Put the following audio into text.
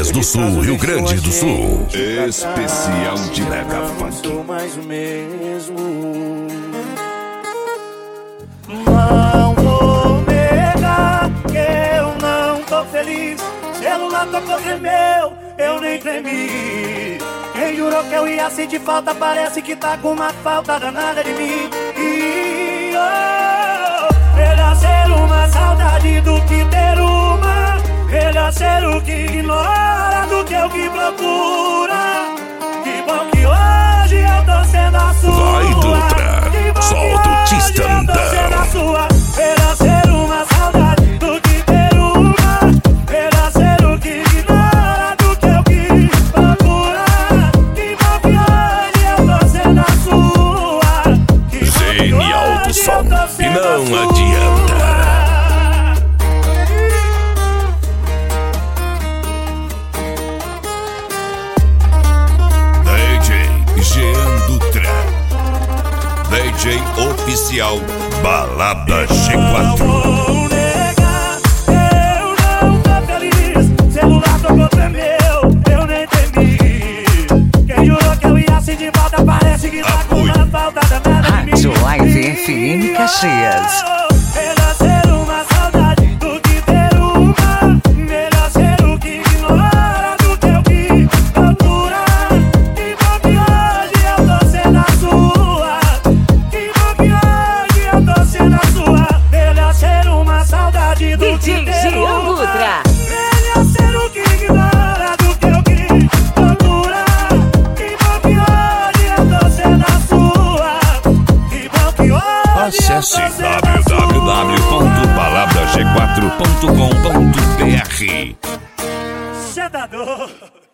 Caxias do Sul, Rio Grande do Sul. Especial de Mega Funk. Não mais o mesmo. Não vou negar que eu não tô feliz. Celular tocou, tremeu, eu nem tremi. Quem jurou que eu ia sentir falta parece que tá com uma falta danada de mim. E melhor ser uma saudade do que ter uma. Melhor ser o que ignora do que o que procura. Que bom que hoje eu tô sendo a sua. Vai, Dutra, solta o tistandão. Melhor ser uma saudade do que ter uma. Melhor ser o que ignora do que o que procura. Que bom que hoje eu tô sendo a sua. Zene Alto Som, e não adianta. DJ Jean Dutra, DJ oficial Balada G4. Vou negar, eu não tô feliz. Celular tocou, tremeu, eu nem temi. Quem jurou que eu ia sentir falta parece que tá com uma falta danada de mim. Rádio Live FM Caxias. Melhor ser uma saudade do que ter uma. Melhor ser o que ignora do que o que procura. Que bom que hoje eu tô sendo a sua. Que bom que hoje eu tô sendo a sua. Melhor ser uma saudade do que ter uma. Melhor ser o que ignora do que o que procura. Que bom que hoje eu tô sendo a sua. Que bom que hoje Acesse www.palavrag4.com.br. Cê tá doido?